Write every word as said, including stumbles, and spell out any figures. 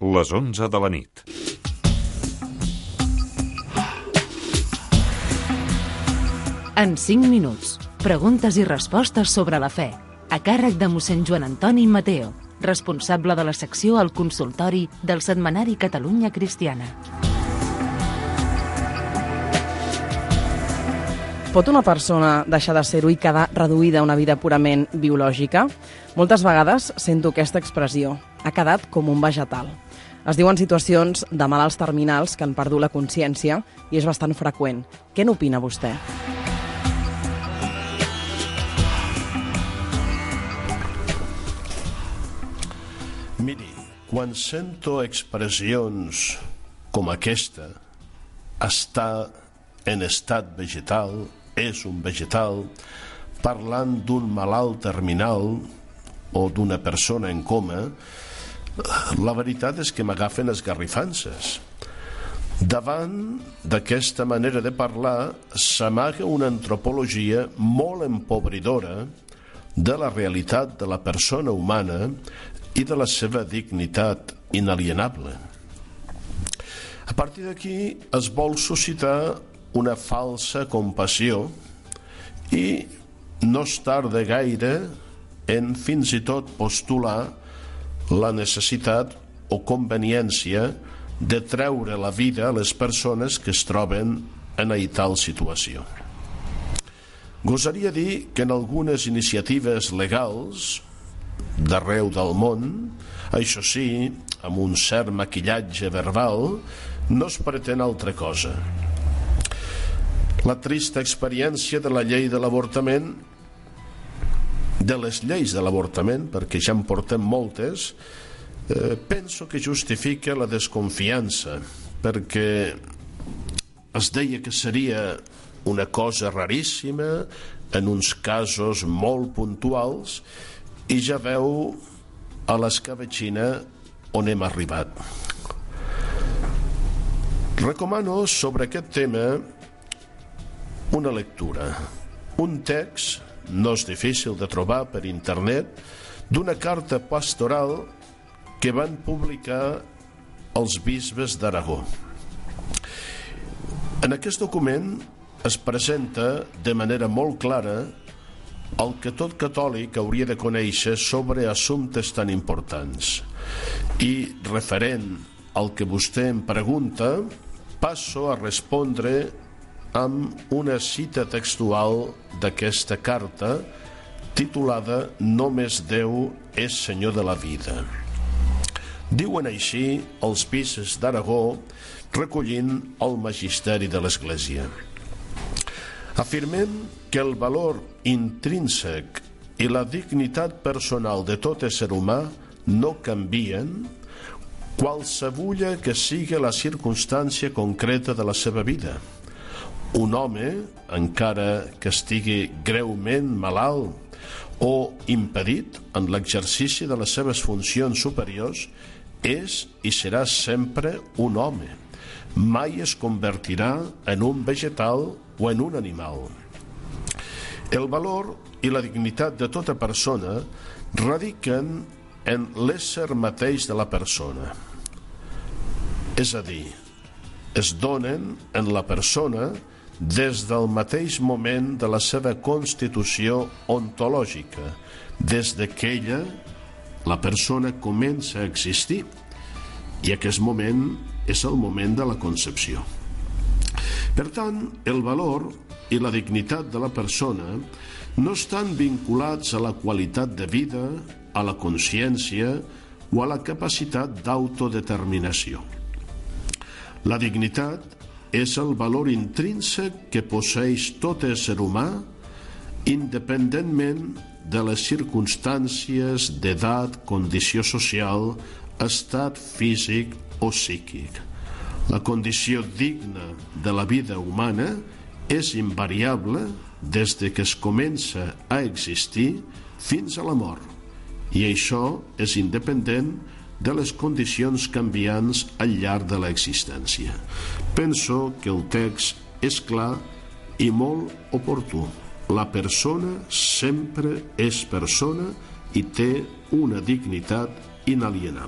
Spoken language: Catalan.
les onze de la nit. En cinc minuts, preguntes i respostes sobre la fe, a càrrec de mossèn Joan Antoni Mateo, responsable de la secció al consultori del setmanari Catalunya Cristiana. Pot una persona deixar de ser-ho i quedar reduïda a una vida purament biològica? Moltes vegades sento aquesta expressió. Ha quedat com un vegetal. Es diuen situacions de malalts terminals que han perdut la consciència i és bastant freqüent. Què n'opina vostè? Miri, quan sento expressions com aquesta, estar en estat vegetal, és un vegetal, parlant d'un malalt terminal o d'una persona en coma, la veritat és que m'agafen esgarrifances. Davant d'aquesta manera de parlar s'amaga una antropologia molt empobridora de la realitat de la persona humana i de la seva dignitat inalienable. A partir d'aquí es vol suscitar una falsa compassió i no es tarda gaire en fins i tot postular la necessitat o conveniència de treure la vida a les persones que es troben en tal situació. Gosaria dir que en algunes iniciatives legals d'arreu del món, això sí, amb un cert maquillatge verbal, no es pretén altra cosa. La trista experiència de la llei de l'avortament, de les lleis de l'avortament, perquè ja en portem moltes, eh, penso que justifica la desconfiança, perquè es deia que seria una cosa raríssima, en uns casos molt puntuals, i ja veu a l'escabetxina on hem arribat. Recomano sobre aquest tema una lectura, un text, no és difícil de trobar per internet, d'una carta pastoral que van publicar els bisbes d'Aragó. En aquest document es presenta de manera molt clara el que tot catòlic hauria de conèixer sobre assumptes tan importants. I referent al que vostè em pregunta, passo a respondre amb una cita textual d'aquesta carta titulada «Només Déu és Senyor de la vida». Diuen així els bisbes d'Aragó recollint el magisteri de l'Església. Afirmem que el valor intrínsec i la dignitat personal de tot ésser humà no canvien qualsevulla que sigui la circumstància concreta de la seva vida. Un home, encara que estigui greument malalt o impedit en l'exercici de les seves funcions superiors, és i serà sempre un home. Mai es convertirà en un vegetal o en un animal. El valor i la dignitat de tota persona radiquen en l'ésser mateix de la persona. És a dir, es donen en la persona des del mateix moment de la seva constitució ontològica, des que ella, la persona, comença a existir, i aquest moment és el moment de la concepció. Per tant, el valor i la dignitat de la persona no estan vinculats a la qualitat de vida, a la consciència o a la capacitat d'autodeterminació. La dignitat és el valor intrínsec que posseeix tot ésser humà independentment de les circumstàncies d'edat, condició social, estat físic o psíquic. La condició digna de la vida humana és invariable des que es comença a existir fins a la mort, i això és independent de les condicions canviants al llarg de l'existència. Penso que el text és clar i molt oportú. La persona sempre és persona i té una dignitat inalienable.